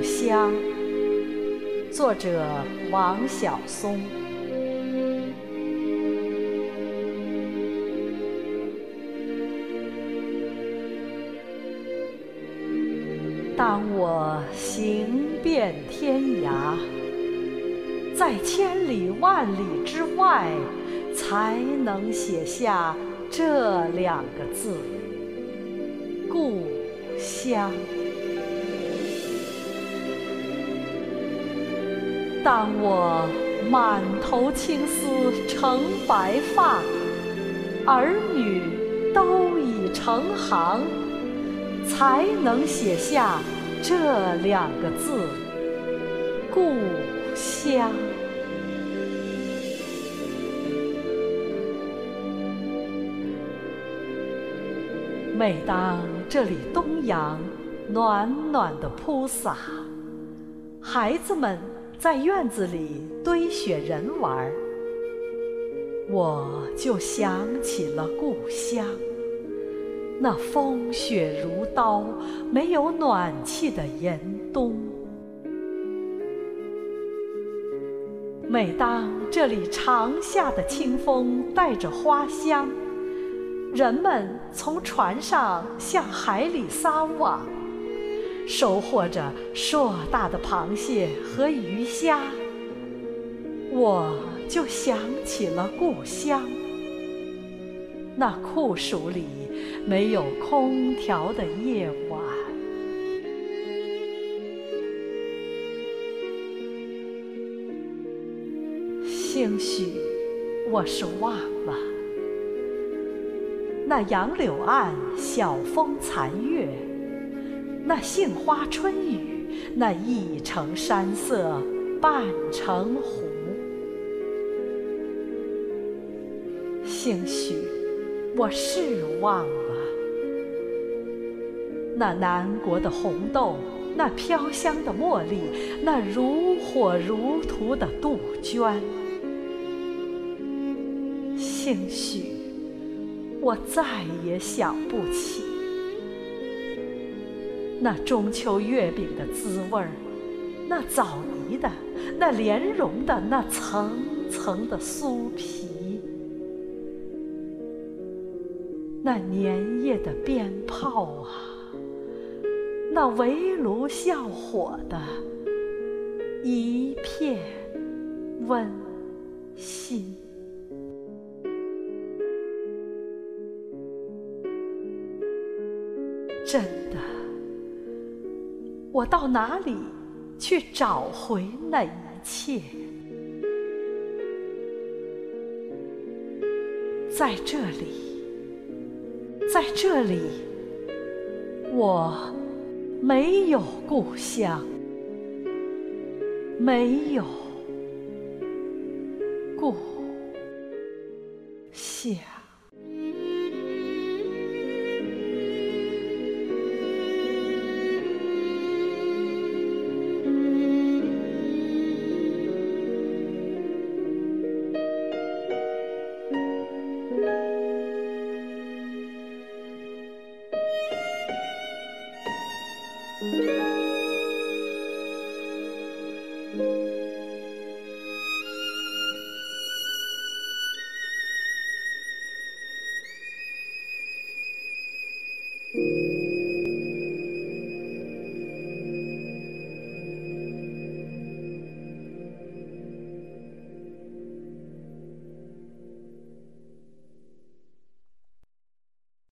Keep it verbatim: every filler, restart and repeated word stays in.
乡》，作者王晓松。当我行遍天涯，在千里万里之外，才能写下这两个字：故乡。当我满头青丝成白发，儿女都已成行，才能写下这两个字：故乡。每当这里东阳暖暖的铺洒，孩子们在院子里堆雪人玩，我就想起了故乡，那风雪如刀、没有暖气的严冬。每当这里长夏的清风带着花香，人们从船上向海里撒网，收获着硕大的螃蟹和鱼虾，我就想起了故乡，那酷暑里没有空调的夜晚。兴许我是忘了，那杨柳岸晓风残月，那杏花春雨，那一城山色半城湖。兴许我是忘了，那南国的红豆，那飘香的茉莉，那如火如荼的杜鹃。兴许我再也想不起那中秋月饼的滋味儿，那枣泥的，那莲蓉的，那层层的酥皮，那粘液的鞭炮啊，那围炉笑火的一片温馨。真的，我到哪里去找回那一切？在这里，在这里，我没有故乡，没有故乡。 thank you